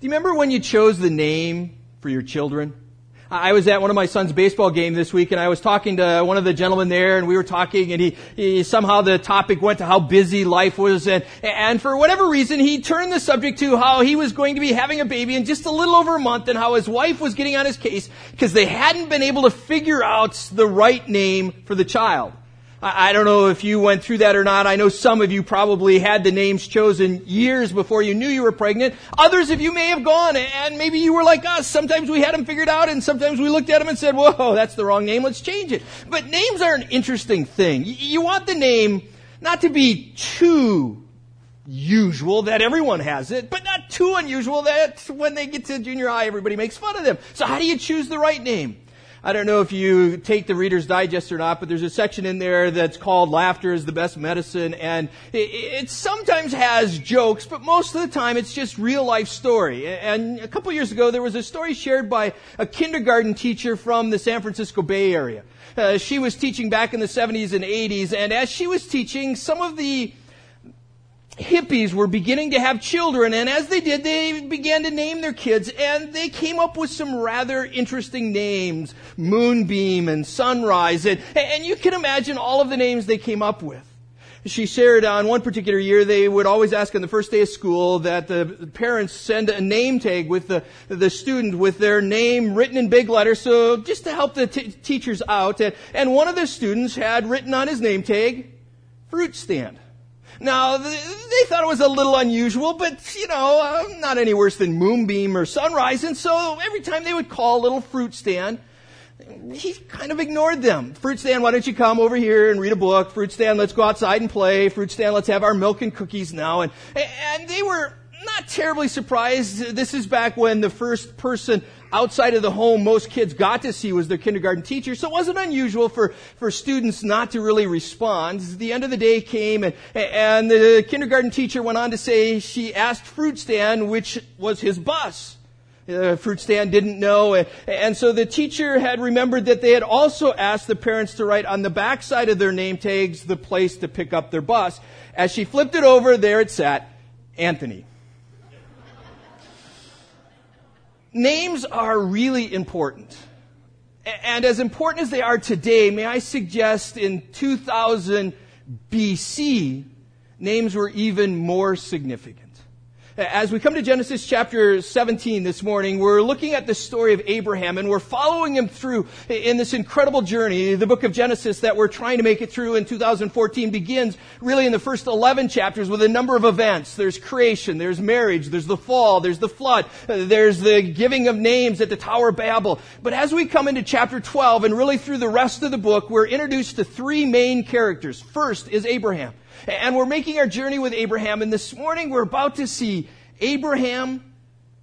Do you remember when you chose the name for your children? I was at one of my son's baseball games this week, and I was talking to one of the gentlemen there, and we were talking, and he somehow the topic went to how busy life was, and for whatever reason, he turned the subject to how he was going to be having a baby in just a little over a month, and how his wife was getting on his case because they hadn't been able to figure out the right name for the child. I don't know if you went through that or not. I know some of you probably had the names chosen years before you knew you were pregnant. Others of you may have gone, and maybe you were like us. Sometimes we had them figured out, and sometimes we looked at them and said, whoa, that's the wrong name. Let's change it. But names are an interesting thing. You want the name not to be too usual that everyone has it, but not too unusual that when they get to junior high, everybody makes fun of them. So how do you choose the right name? I don't know if you take the Reader's Digest or not, but there's a section in there that's called Laughter is the Best Medicine, and it sometimes has jokes, but most of the time it's just real life story. And a couple years ago, there was a story shared by a kindergarten teacher from the San Francisco Bay Area. She was teaching back in the 70s and 80s, and as she was teaching, some of the hippies were beginning to have children, and as they did, they began to name their kids, and they came up with some rather interesting names, Moonbeam and Sunrise, and you can imagine all of the names they came up with. She shared on one particular year, they would always ask on the first day of school that the parents send a name tag with the student with their name written in big letters, so just to help the teachers out, and one of the students had written on his name tag, Fruit Stand. Now, they thought it was a little unusual, but, not any worse than Moonbeam or Sunrise. And so every time they would call a little Fruit Stand, he kind of ignored them. Fruit Stand, why don't you come over here and read a book? Fruit Stand, let's go outside and play. Fruit Stand, let's have our milk and cookies now. And they were not terribly surprised. This is back when the first person outside of the home most kids got to see was their kindergarten teacher. So it wasn't unusual for students not to really respond. The end of the day came, and the kindergarten teacher went on to say she asked Fruit Stand which was his bus. Fruit Stand didn't know, and so the teacher had remembered that they had also asked the parents to write on the back side of their name tags the place to pick up their bus. As she flipped it over, there it sat, Anthony. Names are really important. And as important as they are today, may I suggest in 2000 BC, names were even more significant. As we come to Genesis chapter 17 this morning, we're looking at the story of Abraham, and we're following him through in this incredible journey. The book of Genesis that we're trying to make it through in 2014 begins really in the first 11 chapters with a number of events. There's creation, there's marriage, there's the fall, there's the flood, there's the giving of names at the Tower of Babel. But as we come into chapter 12 and really through the rest of the book, we're introduced to three main characters. First is Abraham. And we're making our journey with Abraham, and this morning we're about to see Abraham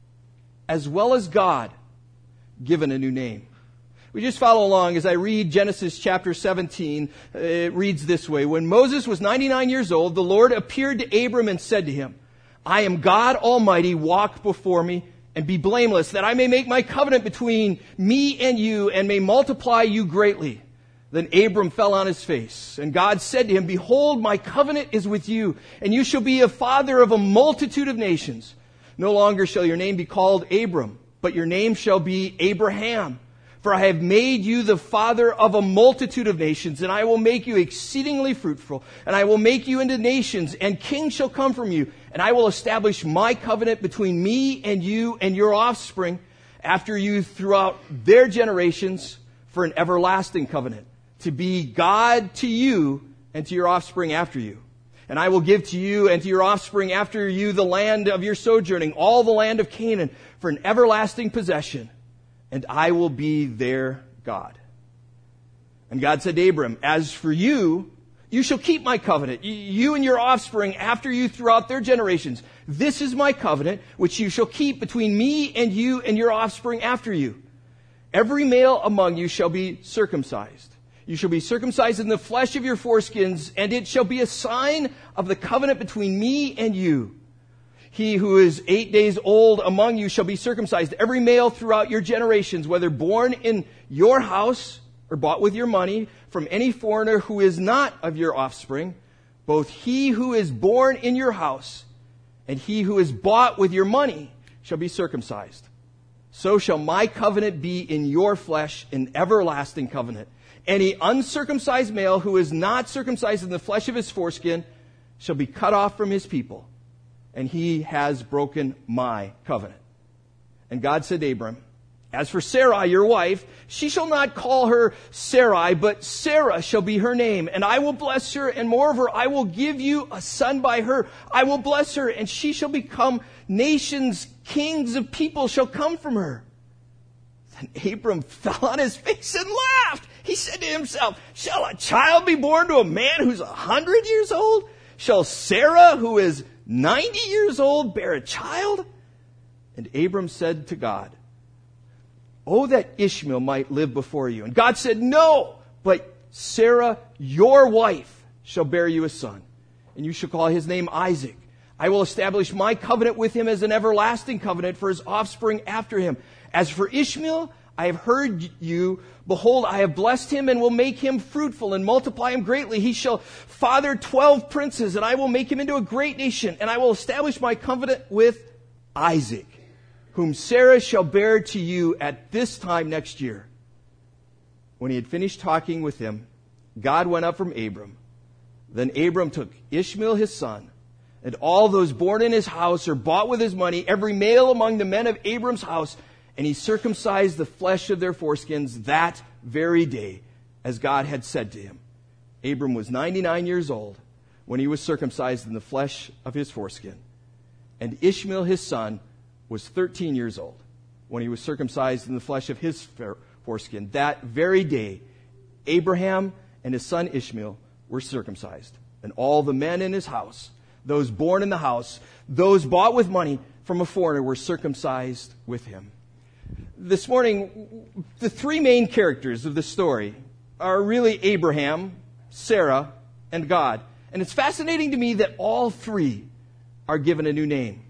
as well as God given a new name. We just follow along as I read Genesis chapter 17. It reads this way. When Moses was 99 years old, the Lord appeared to Abram and said to him, I am God Almighty, walk before me and be blameless, that I may make my covenant between me and you and may multiply you greatly. Then Abram fell on his face, and God said to him, Behold, my covenant is with you, and you shall be a father of a multitude of nations. No longer shall your name be called Abram, but your name shall be Abraham. For I have made you the father of a multitude of nations, and I will make you exceedingly fruitful, and I will make you into nations, and kings shall come from you, and I will establish my covenant between me and you and your offspring after you throughout their generations for an everlasting covenant, to be God to you and to your offspring after you. And I will give to you and to your offspring after you the land of your sojourning, all the land of Canaan, for an everlasting possession, and I will be their God. And God said to Abram, As for you, you shall keep my covenant, you and your offspring after you throughout their generations. This is my covenant, which you shall keep between me and you and your offspring after you. Every male among you shall be circumcised. You shall be circumcised in the flesh of your foreskins, and it shall be a sign of the covenant between me and you. He who is 8 days old among you shall be circumcised, every male throughout your generations, whether born in your house or bought with your money from any foreigner who is not of your offspring. Both he who is born in your house and he who is bought with your money shall be circumcised. So shall my covenant be in your flesh, an everlasting covenant. Any uncircumcised male who is not circumcised in the flesh of his foreskin shall be cut off from his people, and he has broken my covenant. And God said to Abram, as for Sarai, your wife, she shall not call her Sarai, but Sarah shall be her name. And I will bless her, and moreover, I will give you a son by her. I will bless her, and she shall become nations, kings of people shall come from her. Then Abram fell on his face and laughed. He said to himself, shall a child be born to a man who's 100 years old? Shall Sarah, who is 90 years old, bear a child? And Abram said to God, oh, that Ishmael might live before you. And God said, no, but Sarah, your wife, shall bear you a son, and you shall call his name Isaac. I will establish my covenant with him as an everlasting covenant for his offspring after him. As for Ishmael, I have heard you. Behold, I have blessed him and will make him fruitful and multiply him greatly. He shall father 12 princes, and I will make him into a great nation, and I will establish my covenant with Isaac, whom Sarah shall bear to you at this time next year. When he had finished talking with him, God went up from Abram. Then Abram took Ishmael his son, and all those born in his house or bought with his money, every male among the men of Abram's house, and he circumcised the flesh of their foreskins that very day, as God had said to him. Abram was 99 years old when he was circumcised in the flesh of his foreskin. And Ishmael his son was 13 years old when he was circumcised in the flesh of his foreskin. That very day, Abraham and his son Ishmael were circumcised. And all the men in his house, those born in the house, those bought with money from a foreigner, were circumcised with him. This morning, the three main characters of the story are really Abraham, Sarah, and God. And it's fascinating to me that all three are given a new name.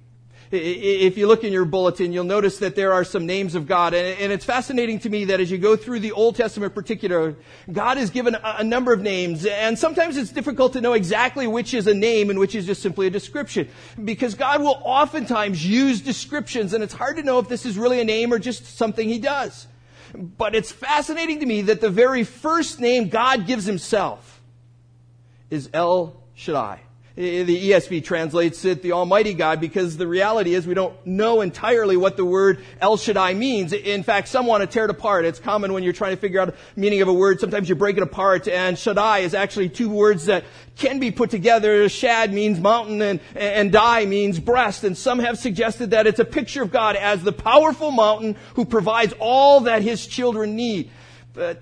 If you look in your bulletin, you'll notice that there are some names of God. And it's fascinating to me that as you go through the Old Testament in particular, God is given a number of names. And sometimes it's difficult to know exactly which is a name and which is just simply a description. Because God will oftentimes use descriptions, and it's hard to know if this is really a name or just something he does. But it's fascinating to me that the very first name God gives himself is El Shaddai. The ESV translates it, the Almighty God, because the reality is we don't know entirely what the word El Shaddai means. In fact, some want to tear it apart. It's common when you're trying to figure out the meaning of a word. Sometimes you break it apart, and Shaddai is actually two words that can be put together. Shad means mountain, and Dai means breast. And some have suggested that it's a picture of God as the powerful mountain who provides all that his children need. But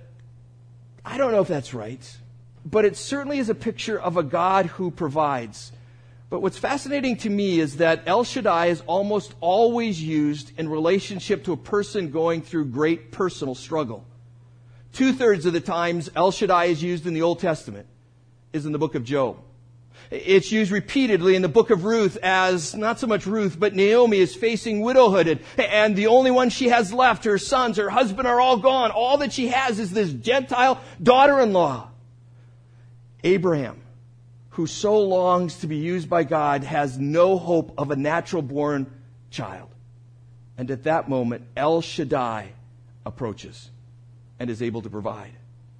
I don't know if that's right. But it certainly is a picture of a God who provides. But what's fascinating to me is that El Shaddai is almost always used in relationship to a person going through great personal struggle. 2/3 of the times El Shaddai is used in the Old Testament is in the book of Job. It's used repeatedly in the book of Ruth as not so much Ruth, but Naomi is facing widowhood. And the only one she has left, her sons, her husband are all gone. All that she has is this Gentile daughter-in-law. Abraham, who so longs to be used by God, has no hope of a natural-born child. And at that moment, El Shaddai approaches and is able to provide.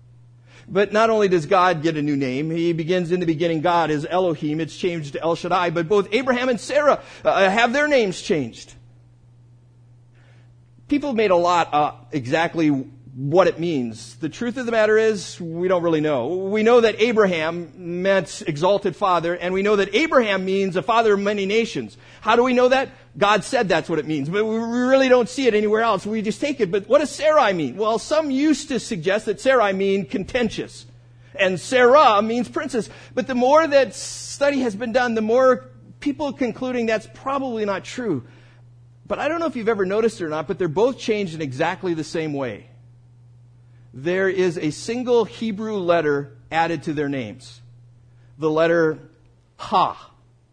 But not only does God get a new name, he begins in the beginning, God is Elohim. It's changed to El Shaddai. But both Abraham and Sarah have their names changed. People have made a lot exactly what it means. The truth of the matter is, we don't really know. We know that Abraham meant exalted father, and we know that Abraham means a father of many nations. How do we know that? God said that's what it means, but we really don't see it anywhere else. We just take it. But what does Sarai mean? Well, some used to suggest that Sarai means contentious, and Sarah means princess. But the more that study has been done, the more people concluding that's probably not true. But I don't know if you've ever noticed it or not, but they're both changed in exactly the same way. There is a single Hebrew letter added to their names. The letter Ha.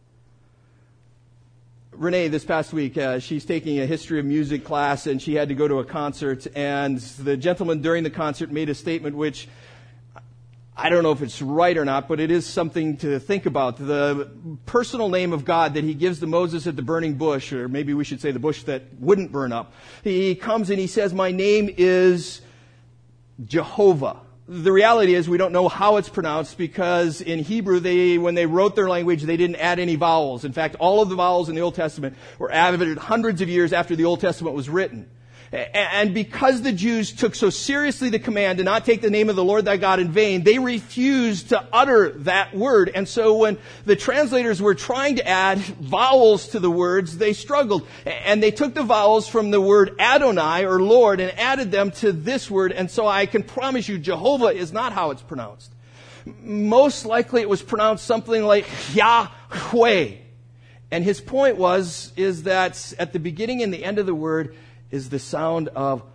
Renee, this past week, she's taking a history of music class, and she had to go to a concert. And the gentleman during the concert made a statement which I don't know if it's right or not, but it is something to think about. The personal name of God that he gives to Moses at the burning bush, or maybe we should say the bush that wouldn't burn up. He comes and he says, my name is Jehovah. The reality is we don't know how it's pronounced because in Hebrew, when they wrote their language, they didn't add any vowels. In fact, all of the vowels in the Old Testament were added hundreds of years after the Old Testament was written. And because the Jews took so seriously the command to not take the name of the Lord thy God in vain, they refused to utter that word. And so when the translators were trying to add vowels to the words, they struggled. And they took the vowels from the word Adonai, or Lord, and added them to this word. And so I can promise you, Jehovah is not how it's pronounced. Most likely it was pronounced something like Yahweh. And his point is that at the beginning and the end of the word is the sound of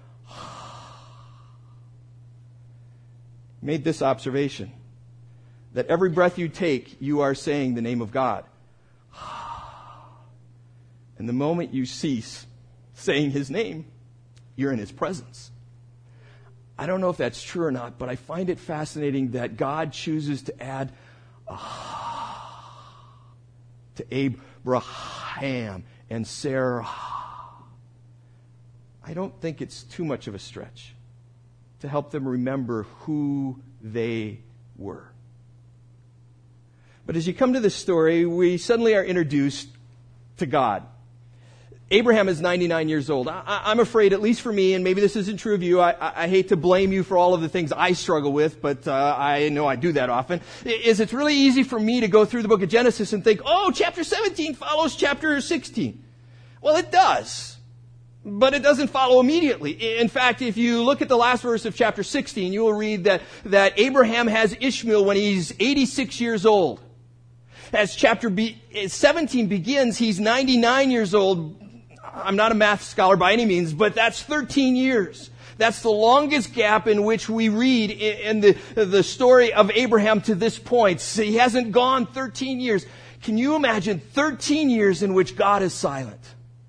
made this observation, that every breath you take, you are saying the name of God. And the moment you cease saying his name, you're in his presence. I don't know if that's true or not, but I find it fascinating that God chooses to add to Abraham and Sarah. I don't think it's too much of a stretch to help them remember who they were. But as you come to this story, we suddenly are introduced to God. Abraham is 99 years old. I'm afraid, at least for me, and maybe this isn't true of you, I hate to blame you for all of the things I struggle with, but I know I do that often, is it's really easy for me to go through the book of Genesis and think, oh, chapter 17 follows chapter 16. Well, it does. But it doesn't follow immediately. In fact, if you look at the last verse of chapter 16, you will read that Abraham has Ishmael when he's 86 years old. As chapter 17 begins, he's 99 years old. I'm not a math scholar by any means, but that's 13 years. That's the longest gap in which we read in the story of Abraham to this point. So he hasn't gone 13 years. Can you imagine 13 years in which God is silent?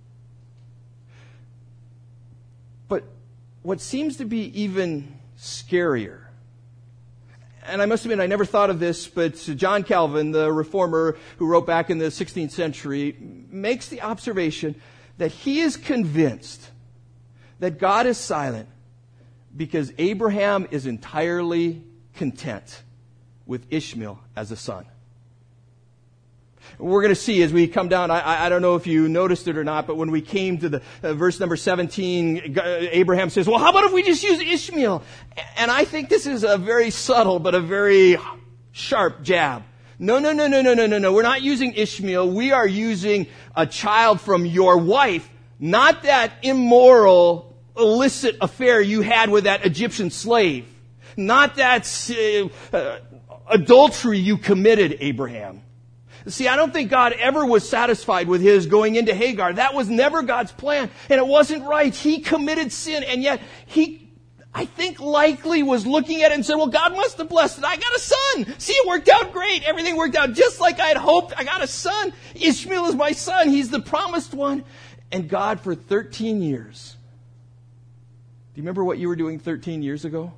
But what seems to be even scarier, and I must admit I never thought of this, but John Calvin, the reformer who wrote back in the 16th century, makes the observation that he is convinced that God is silent because Abraham is entirely content with Ishmael as a son. We're going to see as we come down, I don't know if you noticed it or not, but when we came to the verse number 17, Abraham says, well, how about if we just use Ishmael? And I think this is a very subtle but a very sharp jab. No. We're not using Ishmael. We are using a child from your wife, not that immoral, illicit affair you had with that Egyptian slave. Not that adultery you committed, Abraham. See, I don't think God ever was satisfied with his going into Hagar. That was never God's plan, and it wasn't right. He committed sin, and yet I think likely was looking at it and said, well, God must have blessed it. I got a son. See, it worked out great. Everything worked out just like I had hoped. I got a son. Ishmael is my son. He's the promised one. And God, for 13 years. Do you remember what you were doing 13 years ago?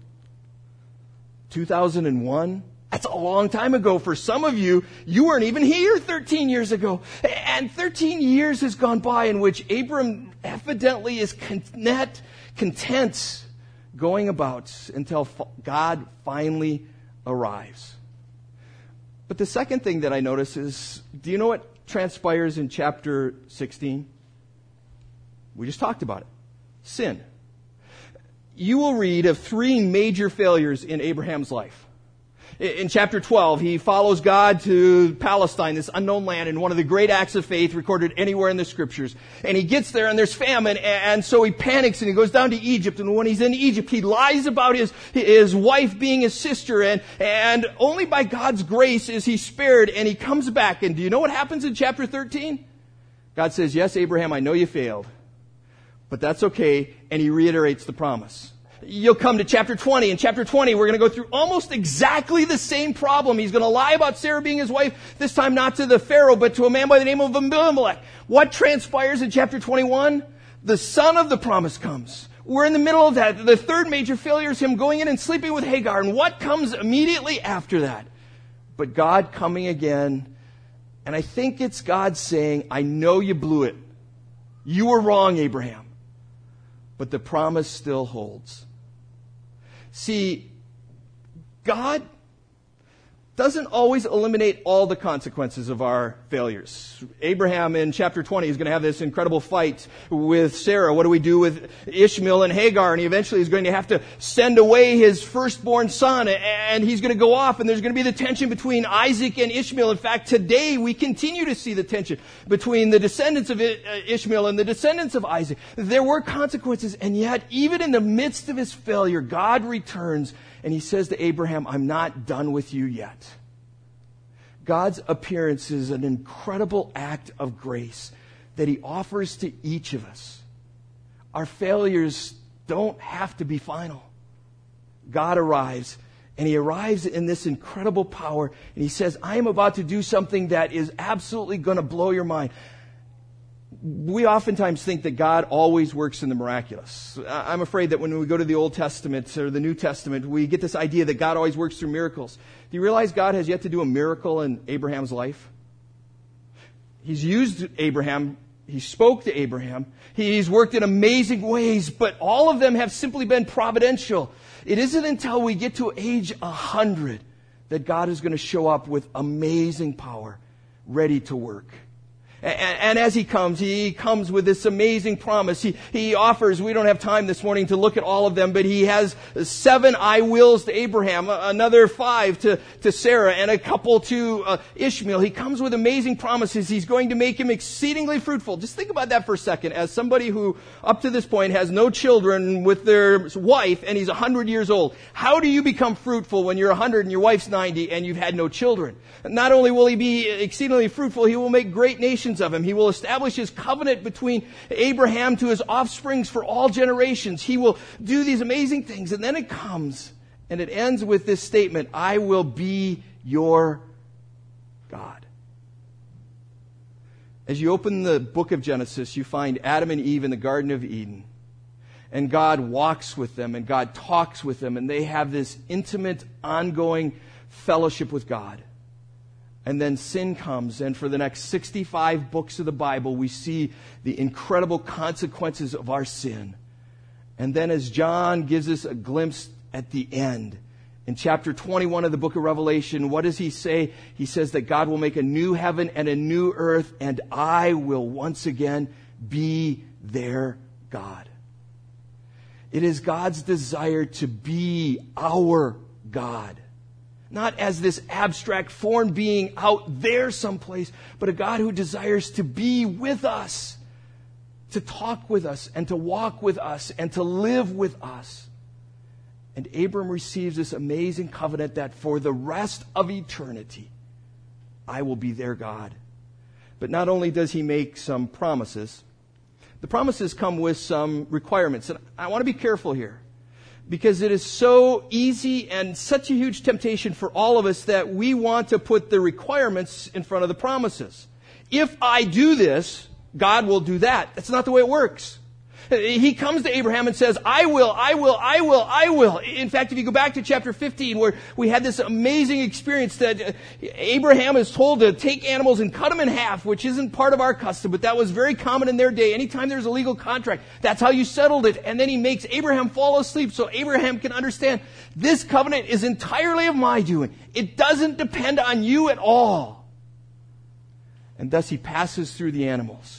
2001? That's a long time ago. For some of you, you weren't even here 13 years ago. And 13 years has gone by in which Abram evidently is content going about until God finally arrives. But the second thing that I notice is, do you know what transpires in chapter 16? We just talked about it. Sin. You will read of 3 major failures in Abraham's life. In chapter 12, he follows God to Palestine, this unknown land, in one of the great acts of faith recorded anywhere in the scriptures. And he gets there and there's famine, and so he panics and he goes down to Egypt. And when he's in Egypt, he lies about his wife being his sister, and only by God's grace is he spared, and he comes back. And do you know what happens in chapter 13? God says, yes, Abraham, I know you failed, but that's okay. And he reiterates the promise. You'll come to chapter 20. In chapter 20, we're going to go through almost exactly the same problem. He's going to lie about Sarah being his wife, this time not to the Pharaoh, but to a man by the name of Abimelech. What transpires in chapter 21? The son of the promise comes. we're in the middle of that. The third major failure is him going in and sleeping with Hagar. And what comes immediately after that? But God coming again. And I think it's God saying, I know you blew it. You were wrong, Abraham. But the promise still holds. See, God doesn't always eliminate all the consequences of our failures. Abraham in chapter 20 is going to have this incredible fight with Sarah. What do we do with Ishmael and Hagar? And he eventually is going to have to send away his firstborn son, and he's going to go off, and there's going to be the tension between Isaac and Ishmael. In fact, today we continue to see the tension between the descendants of Ishmael and the descendants of Isaac. There were consequences, and yet even in the midst of his failure, God returns and he says to Abraham, I'm not done with you yet. God's appearance is an incredible act of grace that he offers to each of us. Our failures don't have to be final. God arrives, and he arrives in this incredible power, and he says, I am about to do something that is absolutely going to blow your mind. We oftentimes think that God always works in the miraculous. I'm afraid that when we go to the Old Testament or the New Testament, we get this idea that God always works through miracles. Do you realize God has yet to do a miracle in Abraham's life? He's used Abraham. He spoke to Abraham. He's worked in amazing ways, but all of them have simply been providential. It isn't until we get to age 100 that God is going to show up with amazing power, ready to work. And as he comes with this amazing promise. He offers, we don't have time this morning to look at all of them, but he has 7 I wills to Abraham, another 5 to Sarah, and a couple to Ishmael. He comes with amazing promises. He's going to make him exceedingly fruitful. Just think about that for a second. As somebody who up to this point has no children with their wife and he's 100 years old, how do you become fruitful when you're 100 and your wife's 90 and you've had no children? Not only will he be exceedingly fruitful, he will make great nations of him. He will establish his covenant between Abraham to his offsprings for all generations. He will do these amazing things. And then it comes and it ends with this statement, I will be your God. As you open the book of Genesis, you find Adam and Eve in the Garden of Eden. And God walks with them and God talks with them and they have this intimate, ongoing fellowship with God. And then sin comes, and for the next 65 books of the Bible, we see the incredible consequences of our sin. And then as John gives us a glimpse at the end, in chapter 21 of the book of Revelation, what does he say? He says that God will make a new heaven and a new earth, and I will once again be their God. It is God's desire to be our God. Not as this abstract foreign being out there someplace, but a God who desires to be with us, to talk with us, and to walk with us, and to live with us. And Abram receives this amazing covenant that for the rest of eternity, I will be their God. But not only does he make some promises, the promises come with some requirements. And I want to be careful here, because it is so easy and such a huge temptation for all of us that we want to put the requirements in front of the promises. If I do this, God will do that. That's not the way it works. He comes to Abraham and says, I will, I will, I will, I will. In fact, if you go back to chapter 15, where we had this amazing experience that Abraham is told to take animals and cut them in half, which isn't part of our custom, but that was very common in their day. Anytime there's a legal contract, that's how you settled it. And then he makes Abraham fall asleep so Abraham can understand this covenant is entirely of my doing. It doesn't depend on you at all. And thus he passes through the animals.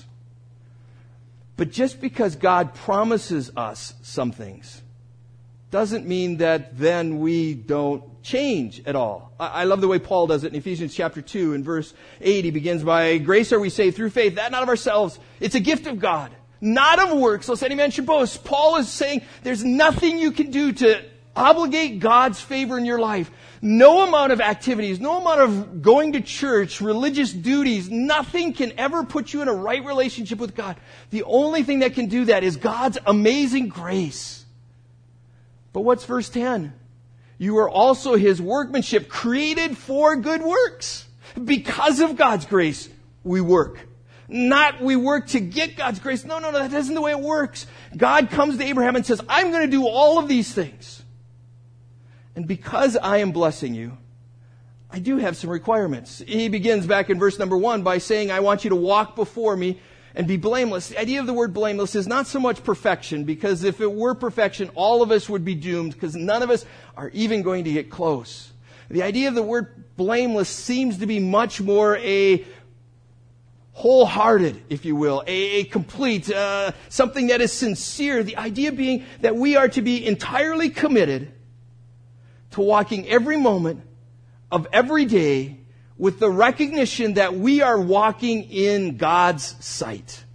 But just because God promises us some things doesn't mean that then we don't change at all. I love the way Paul does it in Ephesians chapter 2 and verse 8. He begins, by grace are we saved through faith, that not of ourselves. It's a gift of God, not of works, lest any man should boast. Paul is saying there's nothing you can do to obligate God's favor in your life. No amount of activities, no amount of going to church, religious duties, nothing can ever put you in a right relationship with God. The only thing that can do that is God's amazing grace. But what's verse 10? You are also His workmanship, created for good works. Because of God's grace, we work. Not we work to get God's grace. No, that isn't the way it works. God comes to Abraham and says, I'm going to do all of these things. And because I am blessing you, I do have some requirements. He begins back in verse number 1 by saying, I want you to walk before me and be blameless. The idea of the word blameless is not so much perfection, because if it were perfection, all of us would be doomed, because none of us are even going to get close. The idea of the word blameless seems to be much more a wholehearted, if you will, a complete, something that is sincere. The idea being that we are to be entirely committed to walking every moment of every day with the recognition that we are walking in God's sight.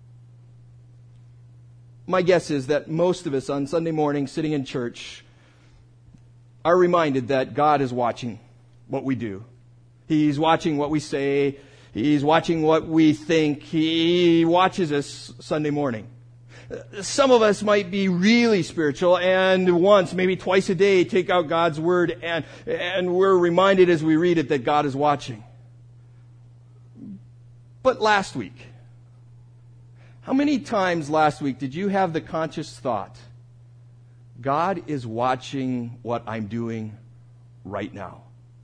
My guess is that most of us on Sunday morning sitting in church are reminded that God is watching what we do. He's watching what we say. He's watching what we think. He watches us Sunday morning. Some of us might be really spiritual and once, maybe twice a day, take out God's Word and we're reminded as we read it that God is watching. But last week, how many times last week did you have the conscious thought, God is watching what I'm doing right now?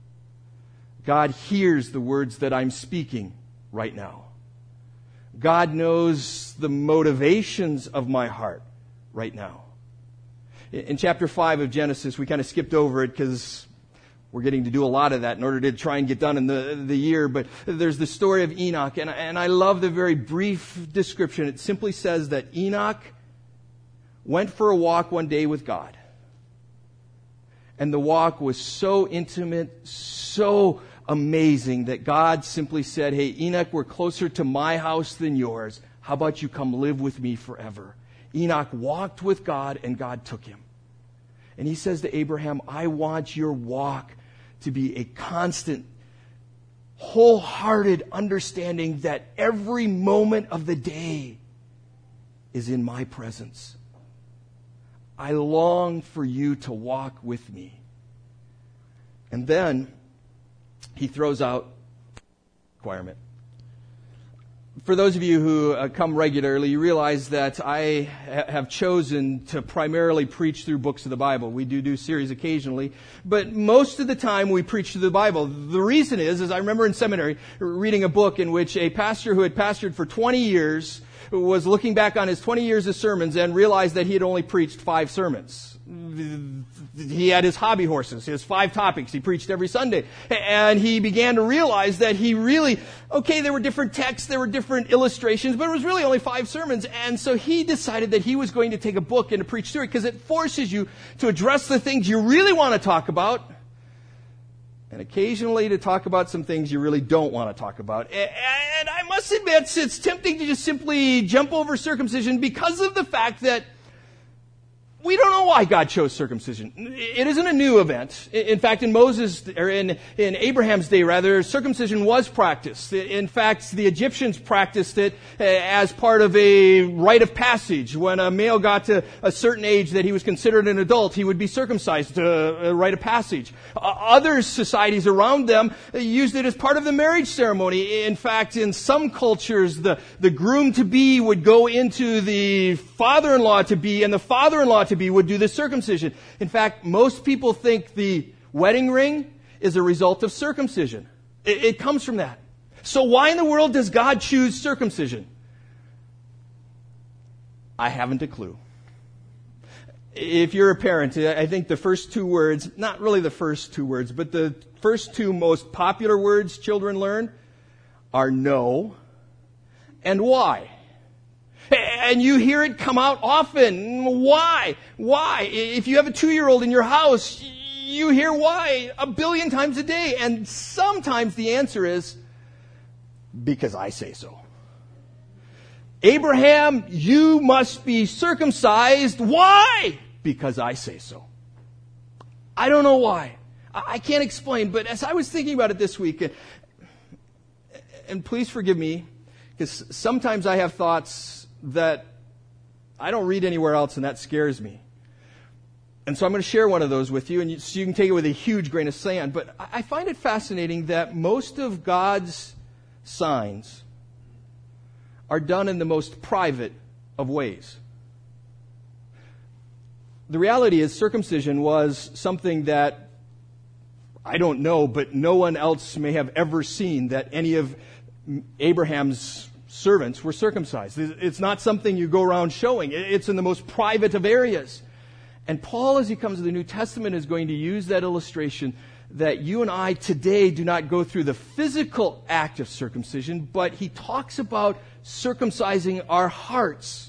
God hears the words that I'm speaking right now. God knows the motivations of my heart right now. In chapter 5 of Genesis, we kind of skipped over it because we're getting to do a lot of that in order to try and get done in the year. But there's the story of Enoch, and I love the very brief description. It simply says that Enoch went for a walk one day with God. And the walk was so intimate, so amazing that God simply said, hey, Enoch, we're closer to my house than yours. How about you come live with me forever? Enoch walked with God and God took him. And he says to Abraham, I want your walk to be a constant, wholehearted understanding that every moment of the day is in my presence. I long for you to walk with me. And then he throws out requirement. For those of you who come regularly, you realize that I have chosen to primarily preach through books of the Bible. We do series occasionally, but most of the time we preach through the Bible. The reason is I remember in seminary reading a book in which a pastor who had pastored for 20 years was looking back on his 20 years of sermons and realized that he had only preached 5 sermons. He had his hobby horses, his 5 topics he preached every Sunday. And he began to realize that he really, there were different texts, there were different illustrations, but it was really only 5 sermons. And so he decided that he was going to take a book and to preach through it because it forces you to address the things you really want to talk about and occasionally to talk about some things you really don't want to talk about. And I must admit, it's tempting to just simply jump over circumcision because of the fact that we don't know why God chose circumcision. It isn't a new event. In fact, in Abraham's day, circumcision was practiced. In fact, the Egyptians practiced it as part of a rite of passage. When a male got to a certain age that he was considered an adult, he would be circumcised, a rite of passage. Other societies around them used it as part of the marriage ceremony. In fact, in some cultures, the groom-to-be would go into the father-in-law-to-be, and the father-in-law-to-be would do the circumcision. In fact, most people think the wedding ring is a result of circumcision. It comes from that. So why in the world does God choose circumcision? I haven't a clue. If you're a parent, I think the first 2 words, not really the first 2 words, but the first 2 most popular words children learn are no and why. And you hear it come out often. Why? Why? If you have a 2-year-old in your house, you hear why 1 billion times a day. And sometimes the answer is, because I say so. Abraham, you must be circumcised. Why? Because I say so. I don't know why. I can't explain. But as I was thinking about it this week, and please forgive me, because sometimes I have thoughts that I don't read anywhere else, and that scares me. And so I'm going to share one of those with you, and so you can take it with a huge grain of sand. But I find it fascinating that most of God's signs are done in the most private of ways. The reality is circumcision was something that I don't know, but no one else may have ever seen that any of Abraham's servants were circumcised. It's not something you go around showing. It's in the most private of areas. And Paul, as he comes to the New Testament, is going to use that illustration that you and I today do not go through the physical act of circumcision, but he talks about circumcising our hearts.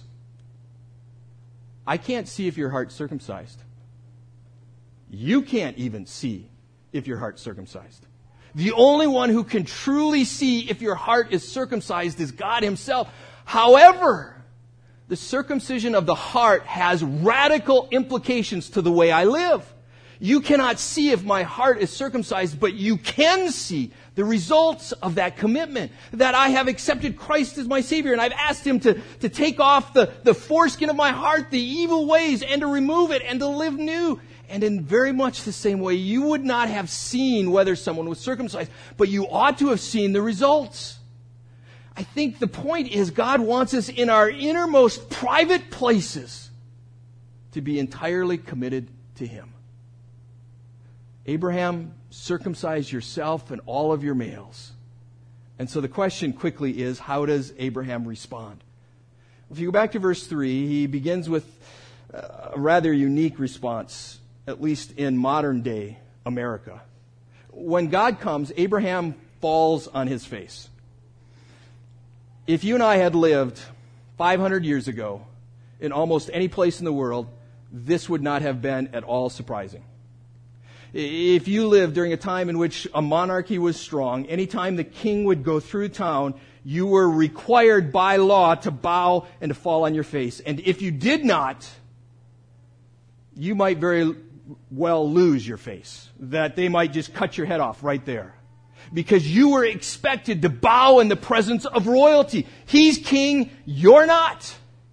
I can't see if your heart's circumcised. You can't even see if your heart's circumcised. The only one who can truly see if your heart is circumcised is God himself. However, the circumcision of the heart has radical implications to the way I live. You cannot see if my heart is circumcised, but you can see the results of that commitment, that I have accepted Christ as my Savior, and I've asked Him to take off the foreskin of my heart, the evil ways, and to remove it, and to live new. And in very much the same way, you would not have seen whether someone was circumcised, but you ought to have seen the results. I think the point is God wants us in our innermost private places to be entirely committed to Him. Abraham, circumcise yourself and all of your males. And so the question quickly is, how does Abraham respond? If you go back to verse 3, he begins with a rather unique response, at least in modern day America. When God comes, Abraham falls on his face. If you and I had lived 500 years ago in almost any place in the world, this would not have been at all surprising. If you lived during a time in which a monarchy was strong, anytime the king would go through town, you were required by law to bow and to fall on your face. And if you did not, you might very well lose your face. That they might just cut your head off right there. Because you were expected to bow in the presence of royalty. He's king, you're not.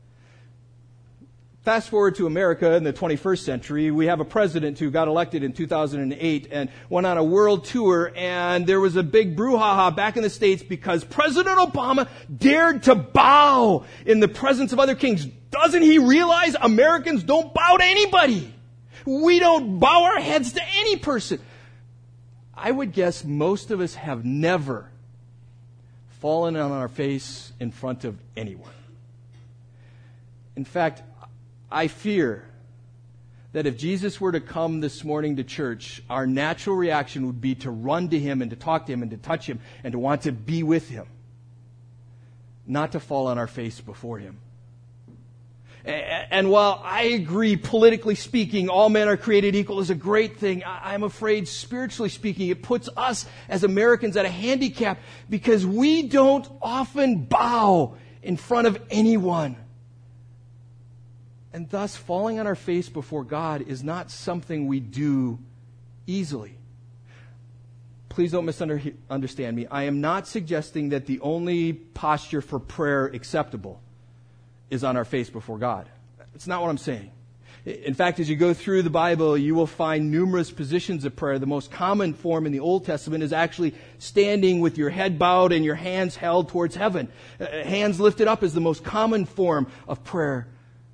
Fast forward to America in the 21st century, we have a president who got elected in 2008 and went on a world tour, and there was a big brouhaha back in the States because President Obama dared to bow in the presence of other kings. Doesn't he realize Americans don't bow to anybody? We don't bow our heads to any person. I would guess most of us have never fallen on our face in front of anyone. In fact, I fear that if Jesus were to come this morning to church, our natural reaction would be to run to Him and to talk to Him and to touch Him and to want to be with Him, not to fall on our face before Him. And while I agree, politically speaking, all men are created equal is a great thing, I'm afraid, spiritually speaking, it puts us as Americans at a handicap because we don't often bow in front of anyone. And thus, falling on our face before God is not something we do easily. Please don't misunderstand me. I am not suggesting that the only posture for prayer acceptable is on our face before God. It's not what I'm saying. In fact, as you go through the Bible, you will find numerous positions of prayer. The most common form in the Old Testament is actually standing with your head bowed and your hands held towards heaven. Hands lifted up is the most common form of prayer.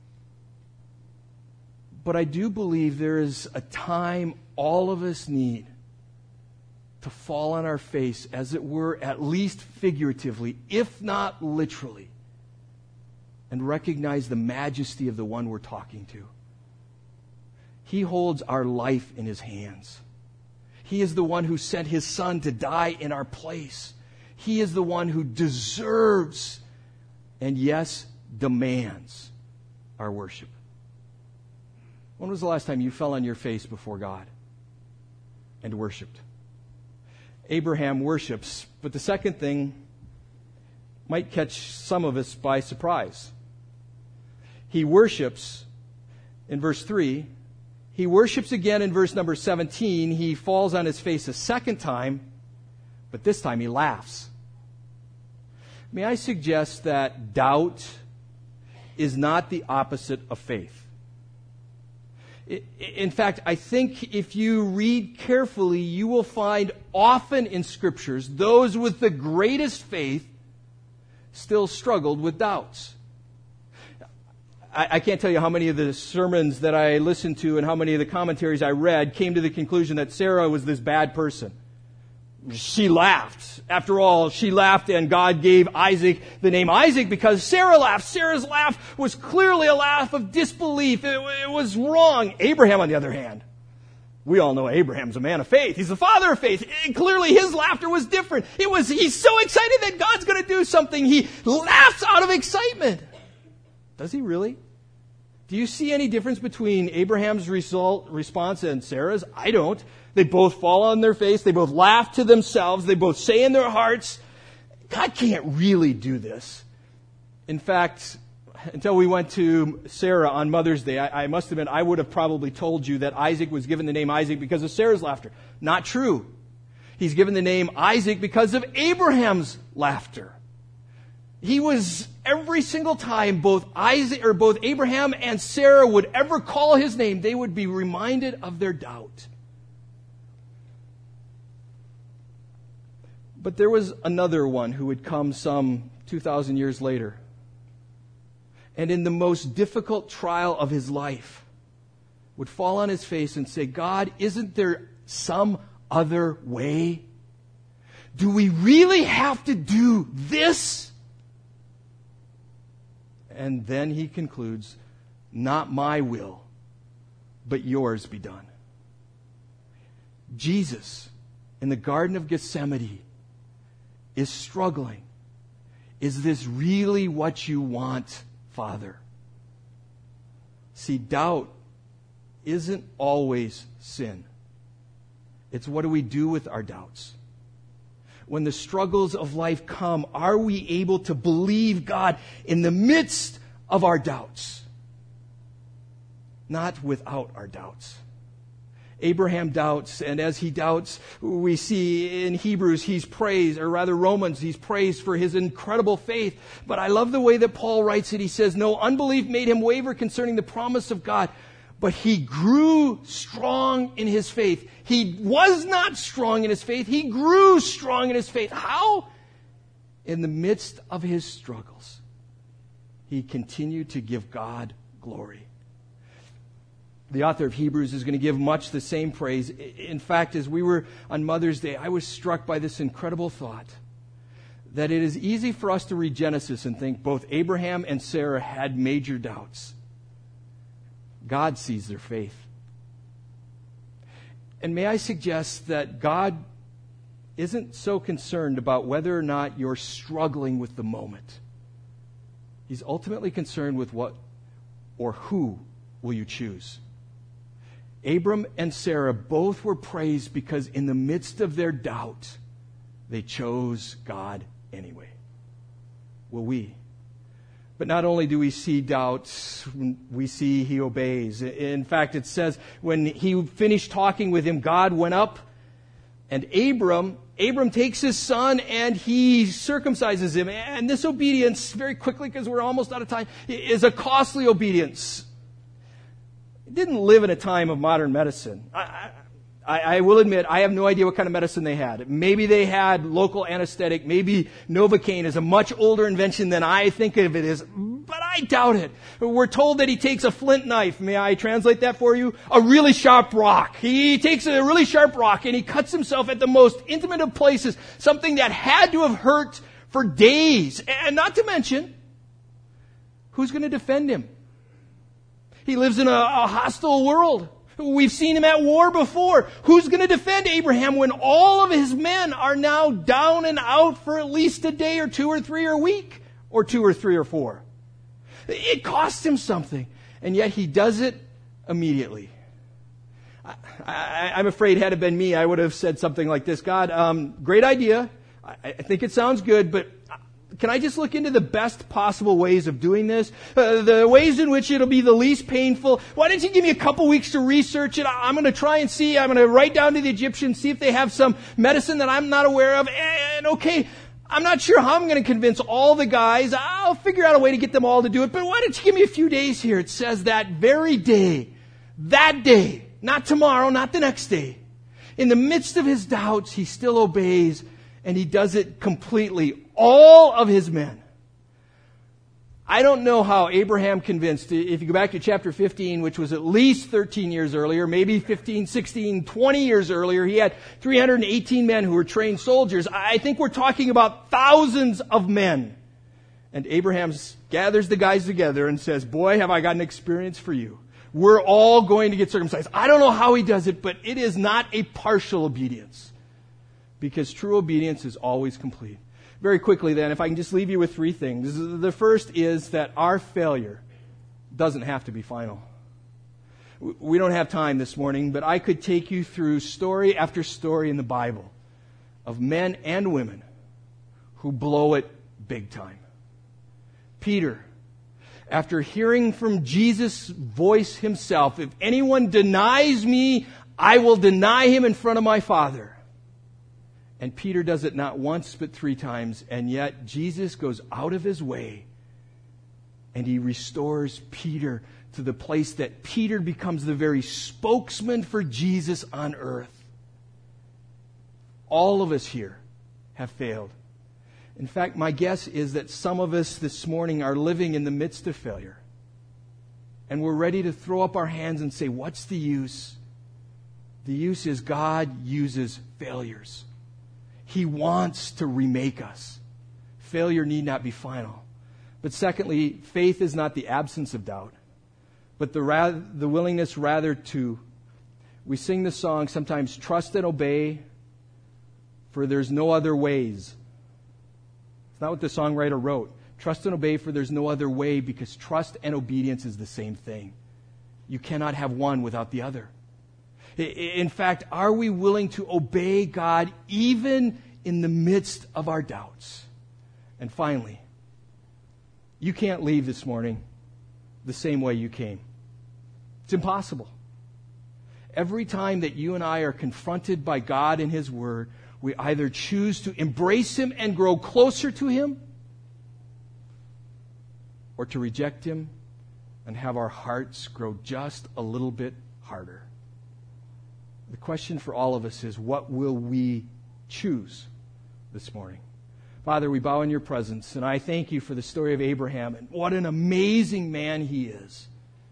But I do believe there is a time all of us need to fall on our face, as it were, at least figuratively, if not literally, and recognize the majesty of the one we're talking to. He holds our life in His hands. He is the one who sent His Son to die in our place. He is the one who deserves and, yes, demands our worship. When was the last time you fell on your face before God and worshiped? Abraham worships, but the second thing might catch some of us by surprise. He worships in verse 3. He worships again in verse number 17. He falls on his face a second time, but this time he laughs. May I suggest that doubt is not the opposite of faith? In fact, I think if you read carefully, you will find often in Scriptures those with the greatest faith still struggled with doubts. I can't tell you how many of the sermons that I listened to and how many of the commentaries I read came to the conclusion that Sarah was this bad person. She laughed. After all, she laughed, and God gave Isaac the name Isaac because Sarah laughed. Sarah's laugh was clearly a laugh of disbelief. It was wrong. Abraham, on the other hand, we all know Abraham's a man of faith. He's the father of faith. Clearly his laughter was different. He's so excited that God's going to do something. He laughs out of excitement. Does he really? Do you see any difference between Abraham's response and Sarah's? I don't. They both fall on their face. They both laugh to themselves. They both say in their hearts, God can't really do this. In fact, until we went to Sarah on Mother's Day, I must admit, I would have probably told you that Isaac was given the name Isaac because of Sarah's laughter. Not true. He's given the name Isaac because of Abraham's laughter. He was, every single time both Abraham and Sarah would ever call his name, they would be reminded of their doubt. But there was another one who would come some 2,000 years later. And in the most difficult trial of his life, would fall on his face and say, God, isn't there some other way? Do we really have to do this? And then he concludes, not my will, but yours be done. Jesus, in the Garden of Gethsemane, is struggling. Is this really what you want, Father? See, doubt isn't always sin. It's what do we do with our doubts? When the struggles of life come, are we able to believe God in the midst of our doubts? Not without our doubts. Abraham doubts, and as he doubts, we see in Hebrews he's praised, or rather Romans, he's praised for his incredible faith. But I love the way that Paul writes it. He says, no, unbelief made him waver concerning the promise of God, but he grew strong in his faith. He was not strong in his faith. He grew strong in his faith. How? In the midst of his struggles, he continued to give God glory. The author of Hebrews is going to give much the same praise. In fact, as we were on Mother's Day, I was struck by this incredible thought that it is easy for us to read Genesis and think both Abraham and Sarah had major doubts. God sees their faith. And may I suggest that God isn't so concerned about whether or not you're struggling with the moment. He's ultimately concerned with what or who will you choose. Abram and Sarah both were praised because in the midst of their doubt, they chose God anyway. Will we? But not only do we see doubts, we see he obeys. In fact, it says when he finished talking with him, God went up, and Abram takes his son and he circumcises him. And this obedience, very quickly because we're almost out of time, is a costly obedience. It didn't live in a time of modern medicine. I will admit, I have no idea what kind of medicine they had. Maybe they had local anesthetic. Maybe Novocaine is a much older invention than I think of it as. But I doubt it. We're told that he takes a flint knife. May I translate that for you? A really sharp rock. He takes a really sharp rock and he cuts himself at the most intimate of places. Something that had to have hurt for days. And not to mention, who's going to defend him? He lives in a hostile world. We've seen him at war before. Who's going to defend Abraham when all of his men are now down and out for at least a day or 2 or 3 or a week or 2 or 3 or 4? It costs him something, and yet he does it immediately. I'm afraid had it been me, I would have said something like this. God, great idea. I think it sounds good, but can I just look into the best possible ways of doing this? The ways in which it'll be the least painful. Why don't you give me a couple weeks to research it? I'm going to try and see. I'm going to write down to the Egyptians, see if they have some medicine that I'm not aware of. And okay, I'm not sure how I'm going to convince all the guys. I'll figure out a way to get them all to do it. But why don't you give me a few days here? It says that very day, not tomorrow, not the next day. In the midst of his doubts, he still obeys, and he does it completely. All of his men I don't know how Abraham convinced, if you go back to chapter 15, which was at least 13 years earlier, maybe 15, 16, 20 years earlier, he had 318 men who were trained soldiers. I think we're talking about thousands of men. And Abraham gathers the guys together and says, boy, have I got an experience for you. We're all going to get circumcised. I don't know how he does it, but it is not a partial obedience. Because true obedience is always complete. Very quickly then, if I can just leave you with three things. The first is that our failure doesn't have to be final. We don't have time this morning, but I could take you through story after story in the Bible of men and women who blow it big time. Peter, after hearing from Jesus' voice himself, if anyone denies me, I will deny him in front of my Father. And Peter does it not once, but 3 times. And yet Jesus goes out of his way and he restores Peter to the place that Peter becomes the very spokesman for Jesus on earth. All of us here have failed. In fact, my guess is that some of us this morning are living in the midst of failure. And we're ready to throw up our hands and say, what's the use? The use is God uses failures. He wants to remake us. Failure need not be final. But secondly, faith is not the absence of doubt, but the willingness rather to, we sing the song sometimes, trust and obey, for there's no other ways. It's not what the songwriter wrote. Trust and obey, for there's no other way, because trust and obedience is the same thing. You cannot have one without the other. In fact, are we willing to obey God even in the midst of our doubts? And finally, you can't leave this morning the same way you came. It's impossible. Every time that you and I are confronted by God and His Word, we either choose to embrace Him and grow closer to Him, or to reject Him and have our hearts grow just a little bit harder. The question for all of us is, what will we choose this morning? Father, we bow in your presence, and I thank you for the story of Abraham, and what an amazing man he is.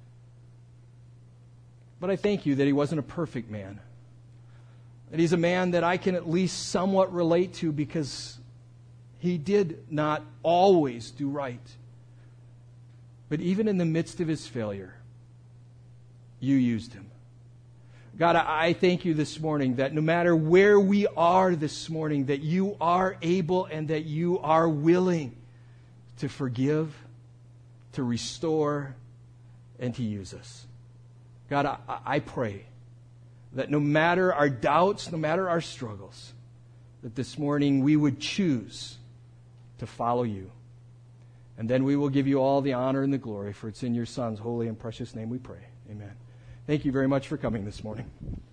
But I thank you that he wasn't a perfect man. That he's a man that I can at least somewhat relate to, because he did not always do right. But even in the midst of his failure, you used him. God, I thank you this morning that no matter where we are this morning, that you are able and that you are willing to forgive, to restore, and to use us. God, I pray that no matter our doubts, no matter our struggles, that this morning we would choose to follow you. And then we will give you all the honor and the glory, for it's in your Son's holy and precious name we pray. Amen. Thank you very much for coming this morning.